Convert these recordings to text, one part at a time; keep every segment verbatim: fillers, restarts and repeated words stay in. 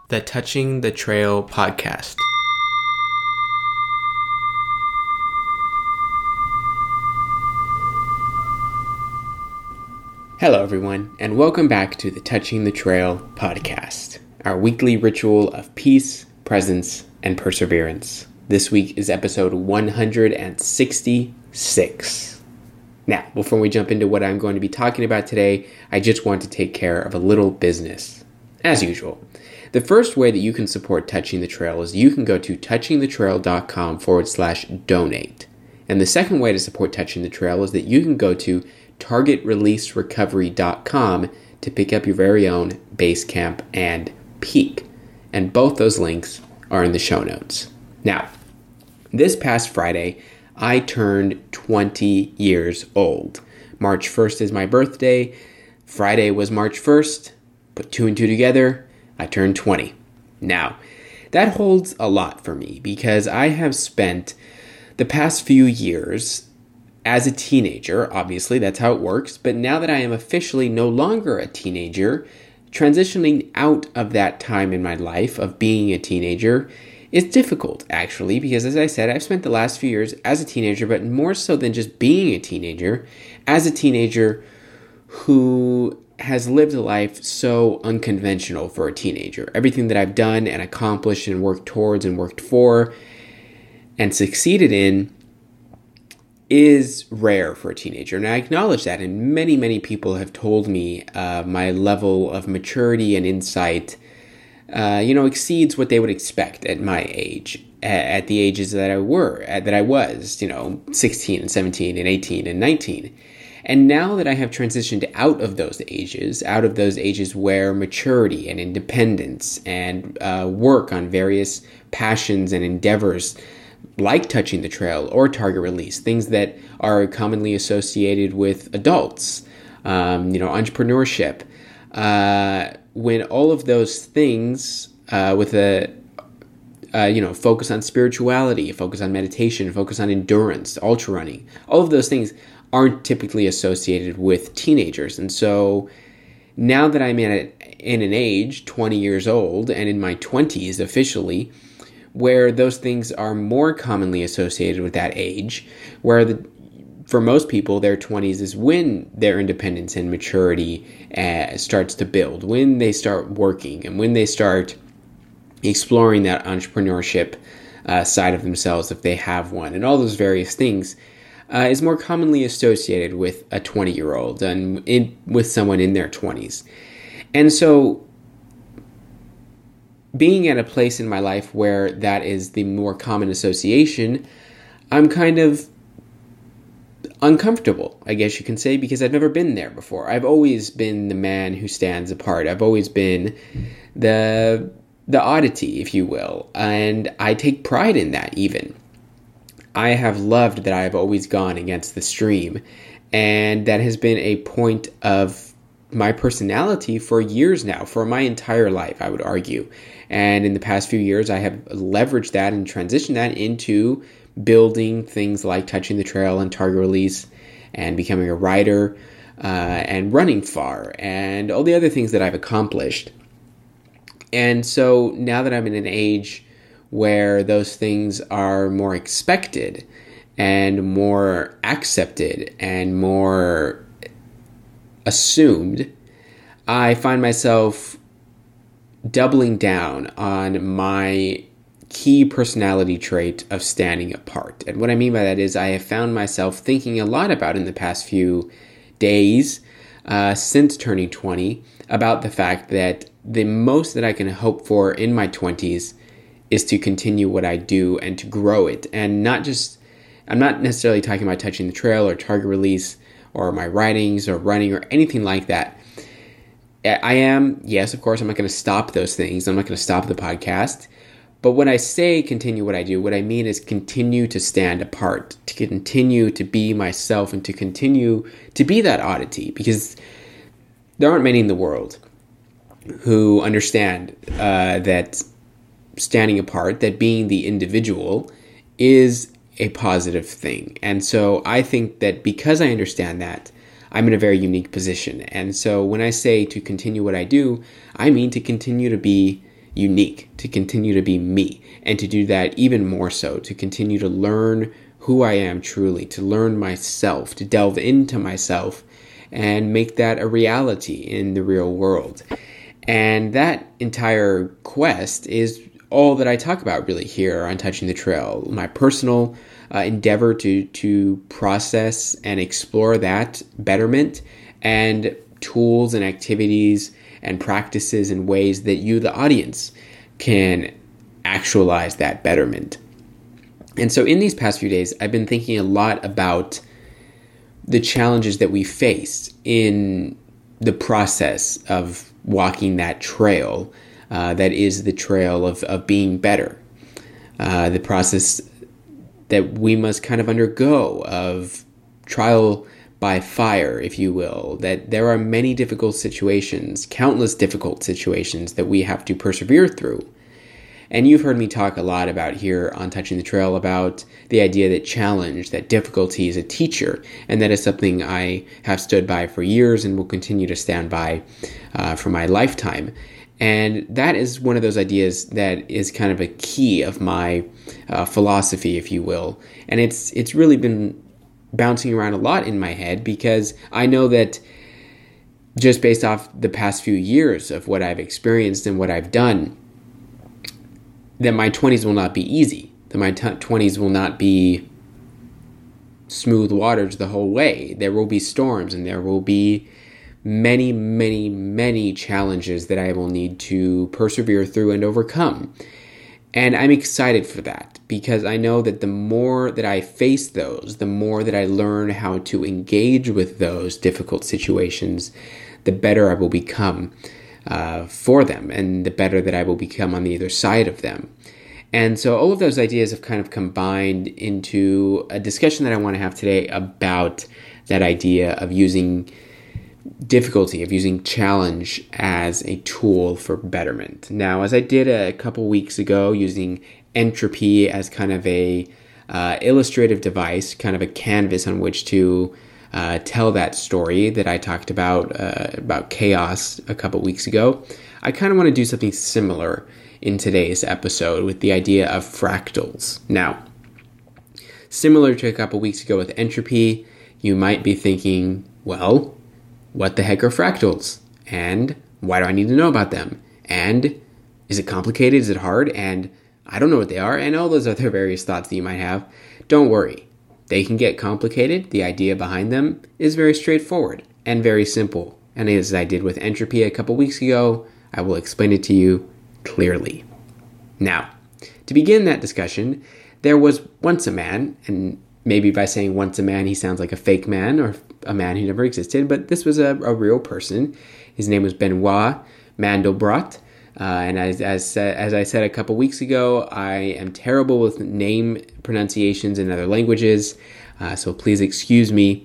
The Touching the Trail podcast. Hello, everyone, and welcome back to the Touching the Trail podcast, our weekly ritual of peace, presence, and perseverance. This week is episode one hundred sixty-six. Now, before we jump into what I'm going to be talking about today, I just want to take care of a little business. As usual, the first way that you can support Touching the Trail is you can go to touchingthetrail.com forward slash donate. And the second way to support Touching the Trail is that you can go to target release recovery dot com to pick up your very own Basecamp and Peak. And both those links are in the show notes. Now, this past Friday, I turned twenty years old. March first is my birthday. Friday was March first. Put two and two together, I turned twenty. Now, that holds a lot for me because I have spent the past few years as a teenager. Obviously, that's how it works. But now that I am officially no longer a teenager, transitioning out of that time in my life of being a teenager is difficult, actually, because as I said, I've spent the last few years as a teenager, but more so than just being a teenager, as a teenager who has lived a life so unconventional for a teenager. Everything that I've done and accomplished and worked towards and worked for and succeeded in is rare for a teenager. And I acknowledge that. And many, many people have told me uh, my level of maturity and insight, uh, you know, exceeds what they would expect at my age, at, at the ages that I were, at, that I was, you know, sixteen and seventeen and eighteen and nineteen. And now that I have transitioned out of those ages, out of those ages where maturity and independence and uh, work on various passions and endeavors like Touching the Trail or Target Release, things that are commonly associated with adults, um, you know, entrepreneurship, uh, when all of those things uh, with a, uh, you know, focus on spirituality, focus on meditation, focus on endurance, ultra running, all of those things aren't typically associated with teenagers. And so now that I'm in, a, in an age, twenty years old, and in my twenties officially, where those things are more commonly associated with that age, where the, for most people, their twenties is when their independence and maturity uh, starts to build, when they start working, and when they start exploring that entrepreneurship uh, side of themselves, if they have one, and all those various things, Uh, is more commonly associated with a twenty-year-old and in, with someone in their twenties. And so being at a place in my life where that is the more common association, I'm kind of uncomfortable, I guess you can say, because I've never been there before. I've always been the man who stands apart. I've always been the the oddity, if you will, and I take pride in that even. I have loved that I have always gone against the stream, and that has been a point of my personality for years now, for my entire life, I would argue. And in the past few years, I have leveraged that and transitioned that into building things like Touching the Trail and Target Release and becoming a writer uh, and running far and all the other things that I've accomplished. And so now that I'm in an age where those things are more expected and more accepted and more assumed, I find myself doubling down on my key personality trait of standing apart. And what I mean by that is I have found myself thinking a lot about in the past few days uh, since turning twenty about the fact that the most that I can hope for in my twenties is to continue what I do and to grow it. And not just, I'm not necessarily talking about Touching the Trail or Target Release or my writings or running or anything like that. I am, yes, of course, I'm not going to stop those things. I'm not going to stop the podcast. But when I say continue what I do, what I mean is continue to stand apart, to continue to be myself and to continue to be that oddity, because there aren't many in the world who understand uh, that standing apart, that being the individual is a positive thing. And so I think that because I understand that, I'm in a very unique position. And so when I say to continue what I do, I mean to continue to be unique, to continue to be me, and to do that even more so, to continue to learn who I am truly, to learn myself, to delve into myself and make that a reality in the real world. And that entire quest is all that I talk about really here on Touching the Trail, my personal uh, endeavor to to process and explore that betterment, and tools and activities and practices and ways that you, the audience, can actualize that betterment. And so in these past few days, I've been thinking a lot about the challenges that we face in the process of walking that trail uh, that is the trail of, of being better. Uh, the process that we must kind of undergo of trial by fire, if you will, that there are many difficult situations, countless difficult situations that we have to persevere through. And you've heard me talk a lot about here on Touching the Trail about the idea that challenge, that difficulty is a teacher, and that is something I have stood by for years and will continue to stand by uh, for my lifetime. And that is one of those ideas that is kind of a key of my uh, philosophy, if you will. And it's it's really been bouncing around a lot in my head, because I know that just based off the past few years of what I've experienced and what I've done, that my twenties will not be easy, that my t- twenties will not be smooth waters the whole way. There will be storms, and there will be many, many, many challenges that I will need to persevere through and overcome. And I'm excited for that, because I know that the more that I face those, the more that I learn how to engage with those difficult situations, the better I will become uh, for them, and the better that I will become on the other side of them. And so all of those ideas have kind of combined into a discussion that I want to have today about that idea of using difficulty, of using challenge as a tool for betterment. Now, as I did a couple weeks ago, using entropy as kind of a uh, illustrative device, kind of a canvas on which to uh, tell that story that I talked about, uh, about chaos a couple weeks ago, I kind of want to do something similar in today's episode with the idea of fractals. Now, similar to a couple weeks ago with entropy, you might be thinking, well, what the heck are fractals? And why do I need to know about them? And is it complicated? Is it hard? And I don't know what they are. And all those other various thoughts that you might have. Don't worry. They can get complicated. The idea behind them is very straightforward and very simple. And as I did with entropy a couple weeks ago, I will explain it to you clearly. Now, to begin that discussion, there was once a man, and maybe by saying once a man, he sounds like a fake man or a man who never existed, but this was a, a real person. His name was Benoit Mandelbrot. Uh, and as as as I said a couple weeks ago, I am terrible with name pronunciations in other languages, uh, so please excuse me.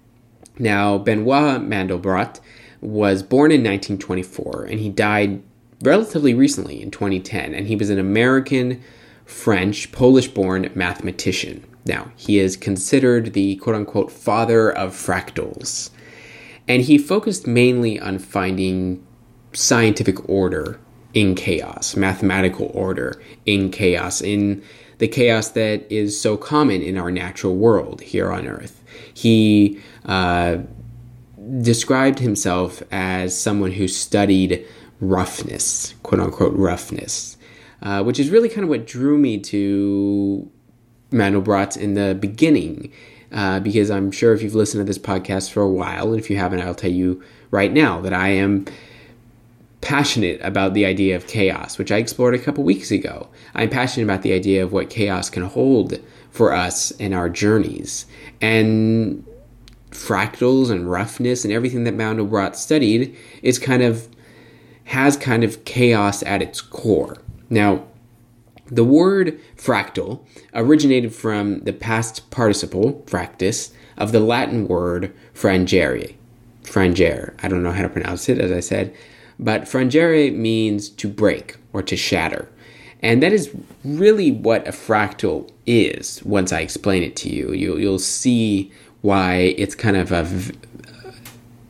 Now, Benoit Mandelbrot was born in nineteen twenty-four, and he died relatively recently in twenty ten, and he was an American, French, Polish-born mathematician. Now, he is considered the quote-unquote father of fractals, and he focused mainly on finding scientific order in chaos, mathematical order in chaos, in the chaos that is so common in our natural world here on Earth. He uh, described himself as someone who studied roughness, quote-unquote roughness, uh, which is really kind of what drew me to Mandelbrot in the beginning, uh, because I'm sure if you've listened to this podcast for a while, and if you haven't, I'll tell you right now that I am passionate about the idea of chaos, which I explored a couple weeks ago. I'm passionate about the idea of what chaos can hold for us in our journeys. And fractals and roughness and everything that Mandelbrot studied is kind of, has kind of chaos at its core. Now, the word fractal originated from the past participle, fractus, of the Latin word frangere. Frangere. I don't know how to pronounce it, as I said, but frangere means to break or to shatter. And that is really what a fractal is once I explain it to you. You'll, you'll see why it's kind of a,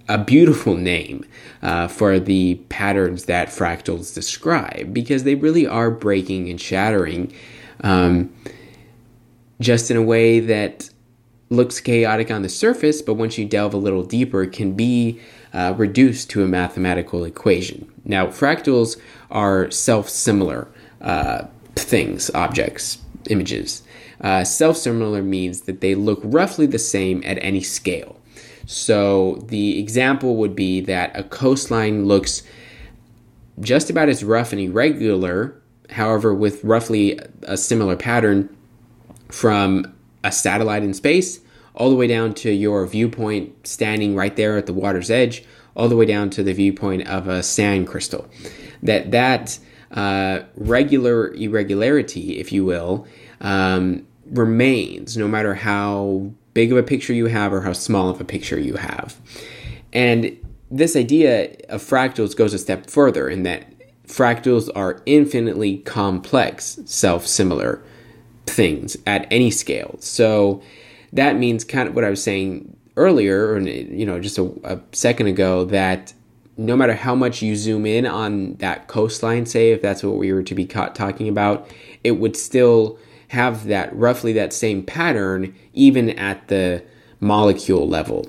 a beautiful name uh, for the patterns that fractals describe, because they really are breaking and shattering um, just in a way that looks chaotic on the surface, but once you delve a little deeper, can be uh, reduced to a mathematical equation. Now, fractals are self-similar uh, things, objects, images. Uh, self-similar means that they look roughly the same at any scale. So the example would be that a coastline looks just about as rough and irregular, however, with roughly a similar pattern from a satellite in space all the way down to your viewpoint standing right there at the water's edge, all the way down to the viewpoint of a sand crystal. That that uh, regular irregularity, if you will, um, remains no matter how big of a picture you have or how small of a picture you have. And this idea of fractals goes a step further in that fractals are infinitely complex, self-similar things at any scale. So that means kind of what I was saying earlier, or you know, just a, a second ago, that no matter how much you zoom in on that coastline, say if that's what we were to be caught talking about, it would still have that roughly that same pattern even at the molecule level.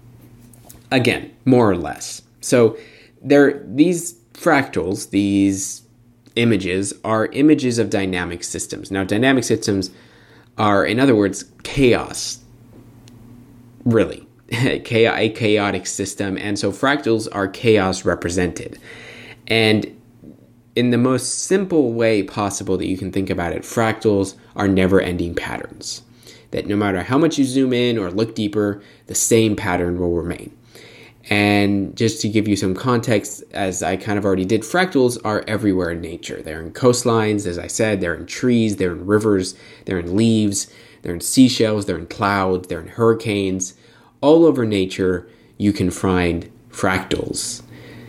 Again, more or less. So there, these fractals, these images, are images of dynamic systems. Now, dynamic systems are, in other words, chaos. Really, a chaotic system. And so fractals are chaos represented. And in the most simple way possible that you can think about it, fractals are never-ending patterns. That no matter how much you zoom in or look deeper, the same pattern will remain. And just to give you some context, as I kind of already did, fractals are everywhere in nature. They're in coastlines, as I said, they're in trees, they're in rivers, they're in leaves, they're in seashells, they're in clouds, they're in hurricanes. All over nature, you can find fractals,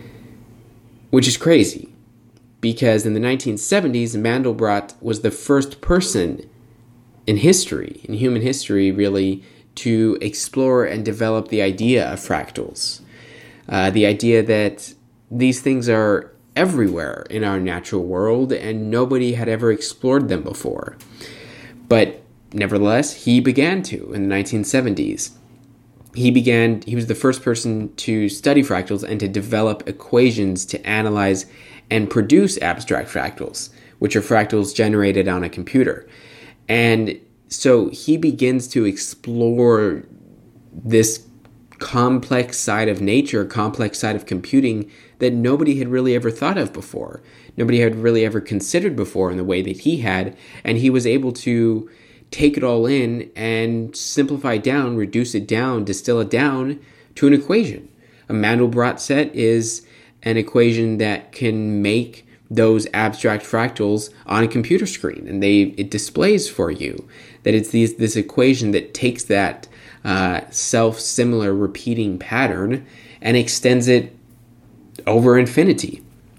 which is crazy. Because in the nineteen seventies, Mandelbrot was the first person in history, in human history really, to explore and develop the idea of fractals. Uh, the idea that these things are everywhere in our natural world and nobody had ever explored them before. But nevertheless, he began to in the nineteen seventies. He began, he was the first person to study fractals and to develop equations to analyze and produce abstract fractals, which are fractals generated on a computer. And so he begins to explore this complex side of nature, complex side of computing that nobody had really ever thought of before. Nobody had really ever considered before in the way that he had. And he was able to take it all in and simplify it down, reduce it down, distill it down to an equation. A Mandelbrot set is an equation that can make those abstract fractals on a computer screen, and they it displays for you that it's these, this equation that takes that uh, self-similar repeating pattern and extends it over infinity.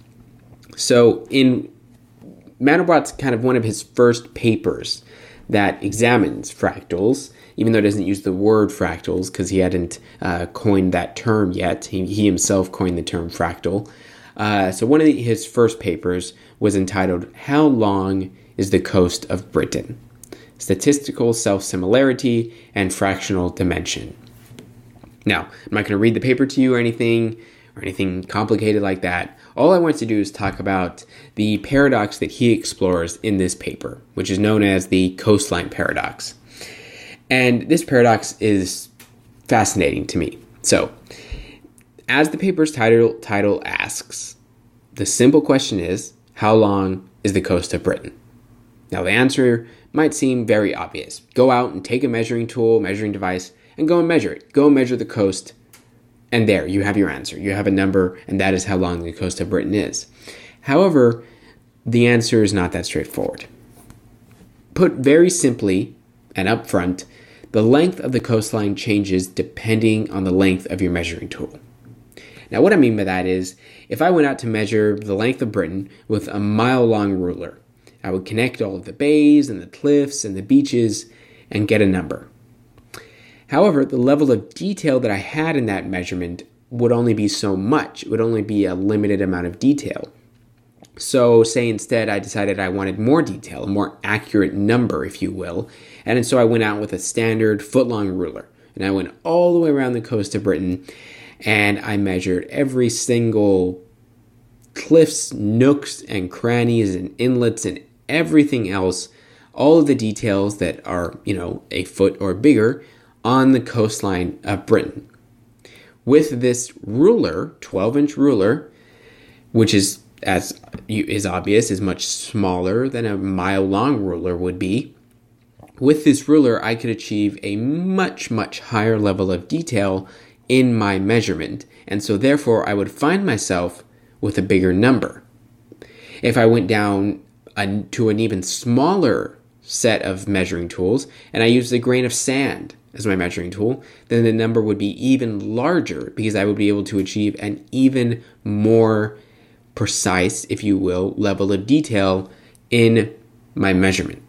So in Mandelbrot's kind of one of his first papers that examines fractals, even though it doesn't use the word fractals because he hadn't uh, coined that term yet. He, he himself coined the term fractal. Uh, so one of the, his first papers was entitled, How Long is the Coast of Britain? Statistical Self-Similarity and Fractional Dimension. Now, I'm not going to read the paper to you or anything, or anything complicated like that. All I want to do is talk about the paradox that he explores in this paper, which is known as the coastline paradox. And this paradox is fascinating to me. So, as the paper's title, title asks, the simple question is, how long is the coast of Britain? Now, the answer might seem very obvious. Go out and take a measuring tool, measuring device, and go and measure it. Go and measure the coast, and there, you have your answer. You have a number, and that is how long the coast of Britain is. However, the answer is not that straightforward. Put very simply and upfront, the length of the coastline changes depending on the length of your measuring tool. Now, what I mean by that is, if I went out to measure the length of Britain with a mile-long ruler, I would connect all of the bays and the cliffs and the beaches and get a number. However, the level of detail that I had in that measurement would only be so much. It would only be a limited amount of detail. So say instead I decided I wanted more detail, a more accurate number, if you will. And so I went out with a standard foot-long ruler. And I went all the way around the coast of Britain, and I measured every single cliffs, nooks, and crannies, and inlets, and everything else, all of the details that are, you know, a foot or bigger on the coastline of Britain. With this ruler, twelve-inch ruler, which is, as is obvious, is much smaller than a mile-long ruler would be, with this ruler, I could achieve a much, much higher level of detail in my measurement, and so therefore I would find myself with a bigger number. If I went down a, to an even smaller set of measuring tools, and I used a grain of sand as my measuring tool, then the number would be even larger because I would be able to achieve an even more precise, if you will, level of detail in my measurement.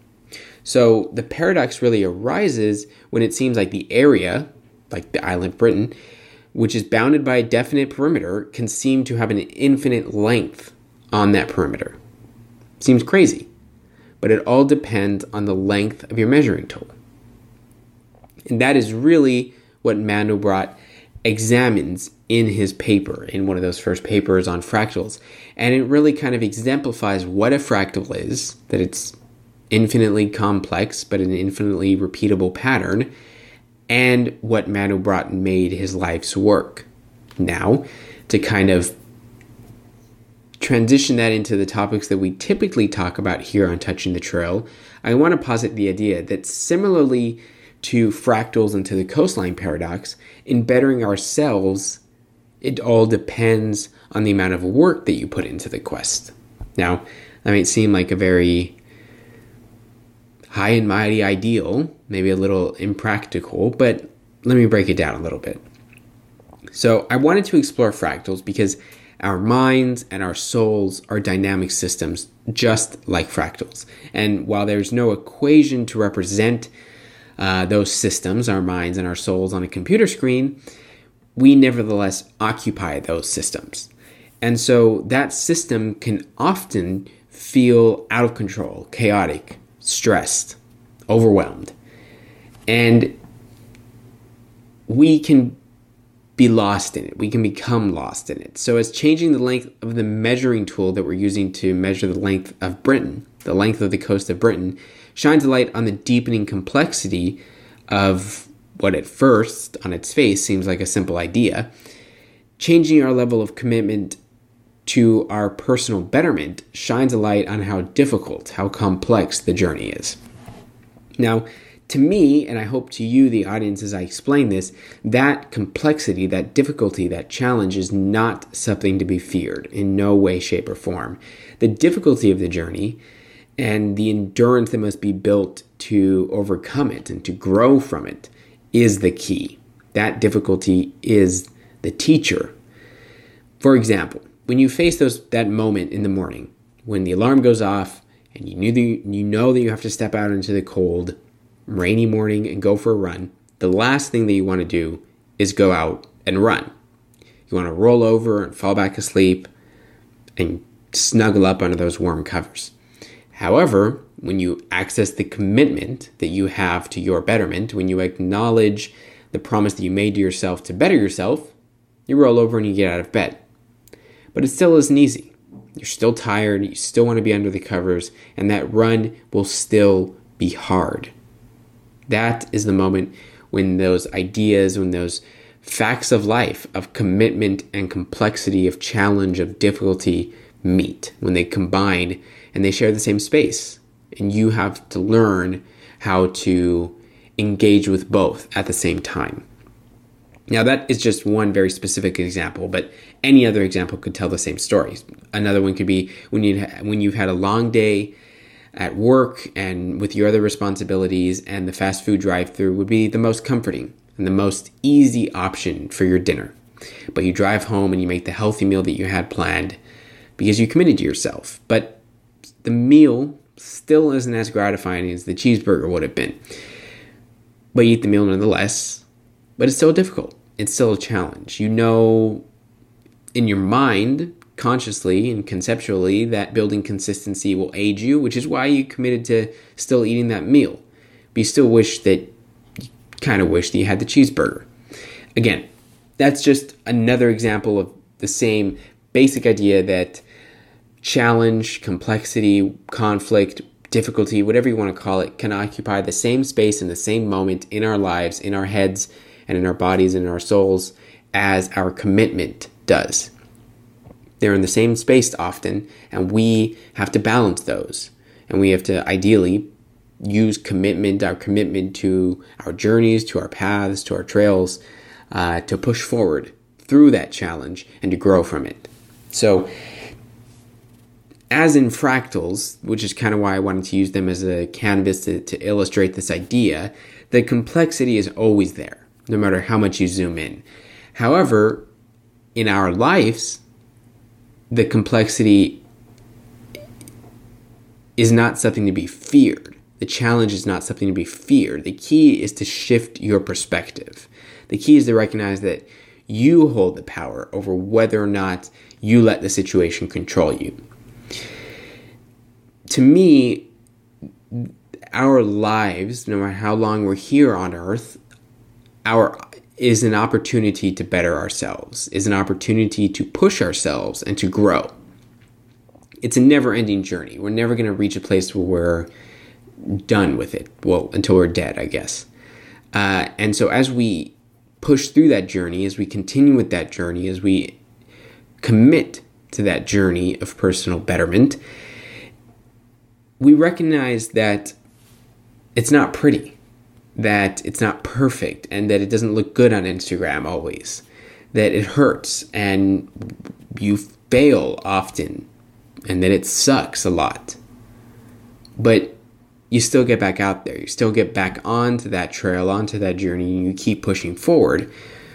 So the paradox really arises when it seems like the area, like the island Britain, which is bounded by a definite perimeter, can seem to have an infinite length on that perimeter. Seems crazy, but it all depends on the length of your measuring tool. And that is really what Mandelbrot examines in his paper, in one of those first papers on fractals. And it really kind of exemplifies what a fractal is, that it's infinitely complex, but an infinitely repeatable pattern, and what Mandelbrot made his life's work. Now, to kind of transition that into the topics that we typically talk about here on Touching the Trail, I want to posit the idea that similarly to fractals and to the coastline paradox, in bettering ourselves, it all depends on the amount of work that you put into the quest. Now, that might seem like a very high and mighty ideal, maybe a little impractical, but let me break it down a little bit. So I wanted to explore fractals because our minds and our souls are dynamic systems just like fractals. And while there's no equation to represent uh, those systems, our minds and our souls on a computer screen, we nevertheless occupy those systems. And so that system can often feel out of control, chaotic, stressed, overwhelmed. And we can be lost in it. We can become lost in it. So as changing the length of the measuring tool that we're using to measure the length of Britain, the length of the coast of Britain, shines a light on the deepening complexity of what at first, on its face, seems like a simple idea. Changing our level of commitment to our personal betterment shines a light on how difficult, how complex the journey is. Now, to me, and I hope to you, the audience, as I explain this, that complexity, that difficulty, that challenge is not something to be feared in no way, shape, or form. The difficulty of the journey and the endurance that must be built to overcome it and to grow from it is the key. That difficulty is the teacher. For example, when you face those that moment in the morning when the alarm goes off and you knew the, you know that you have to step out into the cold, rainy morning and go for a run, the last thing that you want to do is go out and run. You want to roll over and fall back asleep and snuggle up under those warm covers. However, when you access the commitment that you have to your betterment, when you acknowledge the promise that you made to yourself to better yourself, you roll over and you get out of bed. But it still isn't easy. You're still tired, you still want to be under the covers, and that run will still be hard. That is the moment when those ideas, when those facts of life, of commitment and complexity, of challenge, of difficulty meet, when they combine and they share the same space. And you have to learn how to engage with both at the same time. Now, that is just one very specific example, but any other example could tell the same story. Another one could be when you when you've had a long day at work and with your other responsibilities, and the fast food drive-thru would be the most comforting and the most easy option for your dinner. But you drive home and you make the healthy meal that you had planned because you committed to yourself. But the meal still isn't as gratifying as the cheeseburger would have been. But you eat the meal nonetheless, but it's still difficult. it's still a challenge. You know in your mind, consciously and conceptually, that building consistency will aid you, which is why you committed to still eating that meal. But you still wish that, you kind of wish that you had the cheeseburger. Again, that's just another example of the same basic idea that challenge, complexity, conflict, difficulty, whatever you want to call it, can occupy the same space in the same moment in our lives, in our heads, and in our bodies and in our souls as our commitment does. They're in the same space often, and we have to balance those. And we have to ideally use commitment, our commitment to our journeys, to our paths, to our trails, uh, to push forward through that challenge and to grow from it. So, as in fractals, which is kind of why I wanted to use them as a canvas to, to illustrate this idea, the complexity is always there, no matter how much you zoom in. However, in our lives, the complexity is not something to be feared. The challenge is not something to be feared. The key is to shift your perspective. The key is to recognize that you hold the power over whether or not you let the situation control you. To me, our lives, no matter how long we're here on earth, our is an opportunity to better ourselves, is an opportunity to push ourselves and to grow. It's a never-ending journey. We're never going to reach a place where we're done with it. Well, until we're dead, I guess. Uh, and so as we push through that journey, as we continue with that journey, as we commit to that journey of personal betterment, we recognize that it's not pretty, that it's not perfect, and that it doesn't look good on Instagram always, that it hurts and you fail often, and that it sucks a lot. But you still get back out there. You still get back onto that trail, onto that journey, and you keep pushing forward.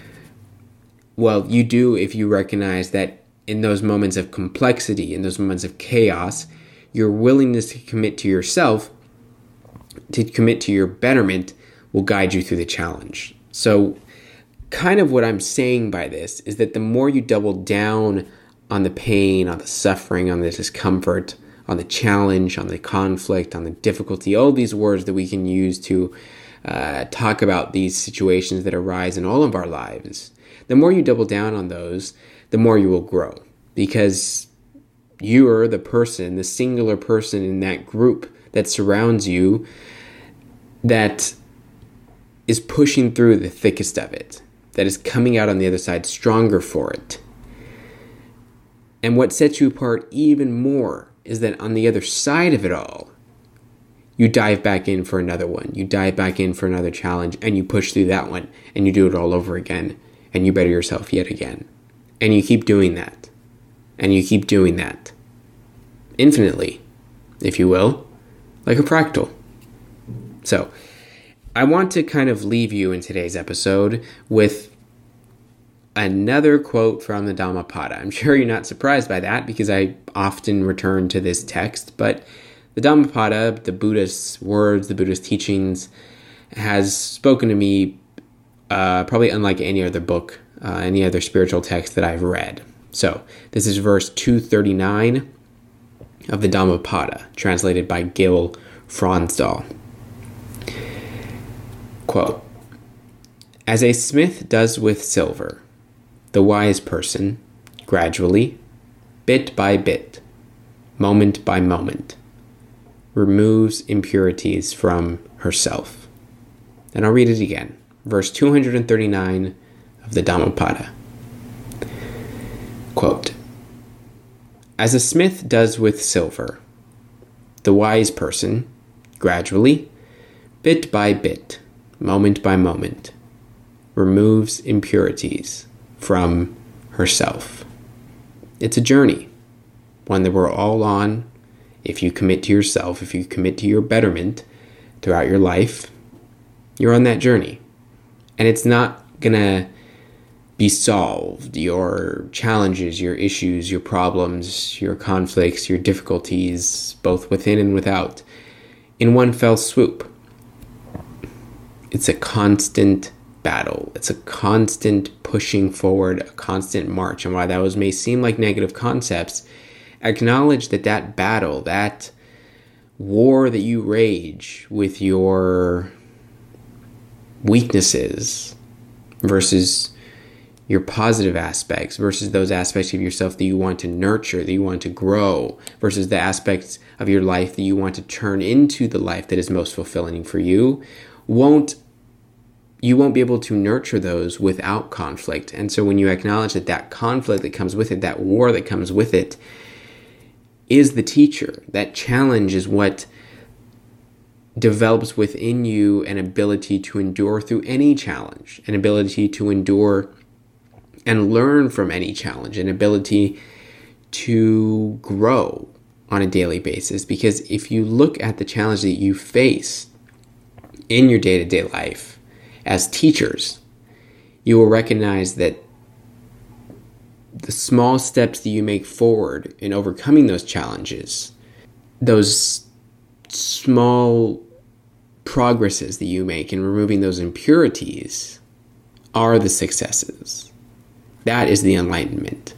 Well, you do if you recognize that in those moments of complexity, in those moments of chaos, your willingness to commit to yourself, to commit to your betterment, will guide you through the challenge. So kind of what I'm saying by this is that the more you double down on the pain, on the suffering, on the discomfort, on the challenge, on the conflict, on the difficulty, all these words that we can use to uh, talk about these situations that arise in all of our lives, the more you double down on those, the more you will grow. Because you are the person, the singular person in that group that surrounds you that is pushing through the thickest of it, that is coming out on the other side stronger for it. And what sets you apart even more is that on the other side of it all, you dive back in for another one. You dive back in for another challenge, and you push through that one, and you do it all over again, and you better yourself yet again. And you keep doing that. And you keep doing that. Infinitely, if you will, like a fractal. So, I want to kind of leave you in today's episode with another quote from the Dhammapada. I'm sure you're not surprised by that because I often return to this text, but the Dhammapada, the Buddha's words, the Buddha's teachings, has spoken to me uh, probably unlike any other book, uh, any other spiritual text that I've read. So this is verse two thirty-nine of the Dhammapada, translated by Gil Fronsdal. Quote, "As a smith does with silver, the wise person, gradually, bit by bit, moment by moment, removes impurities from herself." And I'll read it again. Verse two thirty-nine of the Dhammapada. Quote, "As a smith does with silver, the wise person, gradually, bit by bit, moment by moment, removes impurities from herself." It's a journey, one that we're all on. If you commit to yourself, if you commit to your betterment throughout your life, you're on that journey. And it's not gonna be solved. Your challenges, your issues, your problems, your conflicts, your difficulties, both within and without, in one fell swoop. It's a constant battle. It's a constant pushing forward, a constant march. And while those may seem like negative concepts, acknowledge that that battle, that war that you rage with your weaknesses versus your positive aspects versus those aspects of yourself that you want to nurture, that you want to grow, versus the aspects of your life that you want to turn into the life that is most fulfilling for you, won't you won't be able to nurture those without conflict. And so when you acknowledge that that conflict that comes with it, that war that comes with it, is the teacher, that challenge is what develops within you an ability to endure through any challenge, an ability to endure and learn from any challenge, an ability to grow on a daily basis. Because if you look at the challenge that you face in your day-to-day life as teachers, you will recognize that the small steps that you make forward in overcoming those challenges, those small progresses that you make in removing those impurities, are the successes. That is the enlightenment.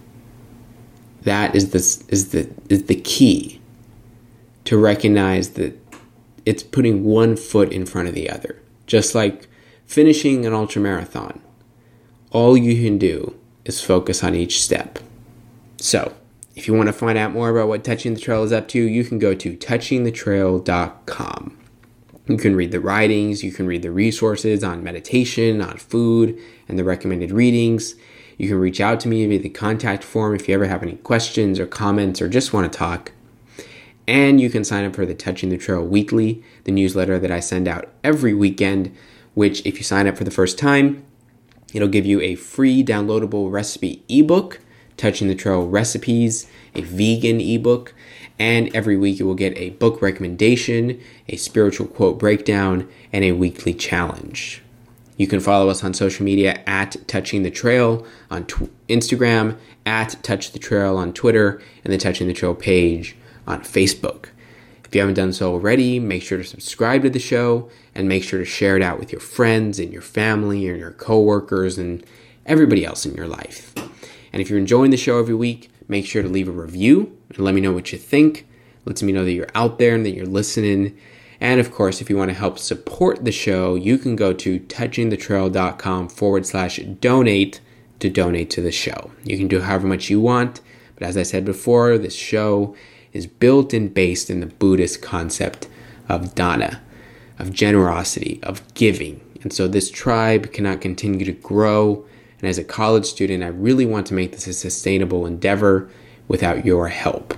That is the, is the, is the key to recognize that it's putting one foot in front of the other. Just like finishing an ultramarathon, all you can do is focus on each step. So, if you want to find out more about what Touching the Trail is up to, you can go to touching the trail dot com. You can read the writings, you can read the resources on meditation, on food, and the recommended readings. You can reach out to me via the contact form if you ever have any questions or comments or just want to talk. And you can sign up for the Touching the Trail Weekly, the newsletter that I send out every weekend, which if you sign up for the first time, it'll give you a free downloadable recipe ebook, Touching the Trail Recipes, a vegan ebook, and every week you will get a book recommendation, a spiritual quote breakdown, and a weekly challenge. You can follow us on social media at Touching the Trail on tw- Instagram, at Touch the Trail on Twitter, and the Touching the Trail page on Facebook. If you haven't done so already, make sure to subscribe to the show and make sure to share it out with your friends and your family and your coworkers and everybody else in your life. And if you're enjoying the show every week, make sure to leave a review and let me know what you think. Lets me know that you're out there and that you're listening. And of course, if you want to help support the show, you can go to touching the trail dot com forward slash donate to donate to the show. You can do however much you want. But as I said before, this show is built and based in the Buddhist concept of dana, of generosity, of giving. And so this tribe cannot continue to grow. And as a college student, I really want to make this a sustainable endeavor without your help.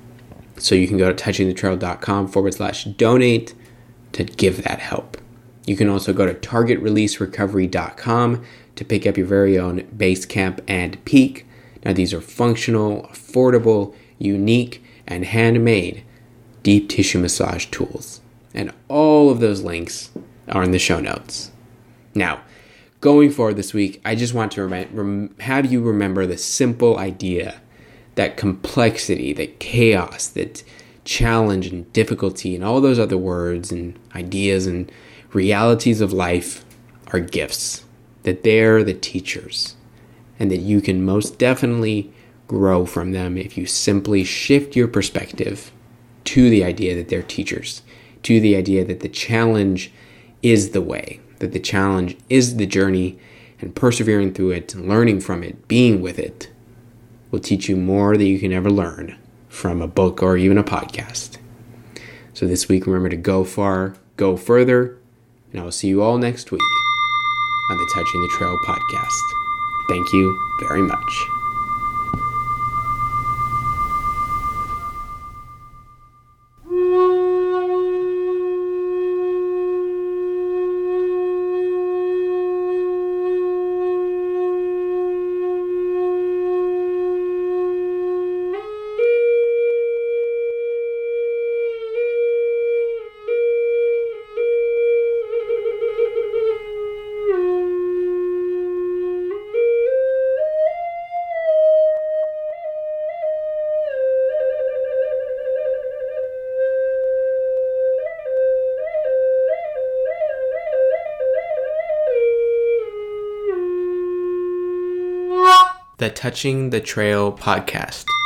So you can go to touching the trail dot com forward slash donate to give that help. You can also go to target release recovery dot com to pick up your very own Basecamp and Peak. Now these are functional, affordable, unique, and handmade deep tissue massage tools. And all of those links are in the show notes. Now, going forward this week, I just want to rem- rem- have you remember the simple idea that complexity, that chaos, that challenge and difficulty and all those other words and ideas and realities of life are gifts, that they're the teachers, and that you can most definitely grow from them if you simply shift your perspective to the idea that they're teachers, to the idea that the challenge is the way, that the challenge is the journey, and persevering through it, learning from it, being with it, will teach you more than you can ever learn from a book or even a podcast. So this week, remember to go far, go further, and I will see you all next week on the Touching the Trail podcast. Thank you very much. the Touching the Trail podcast.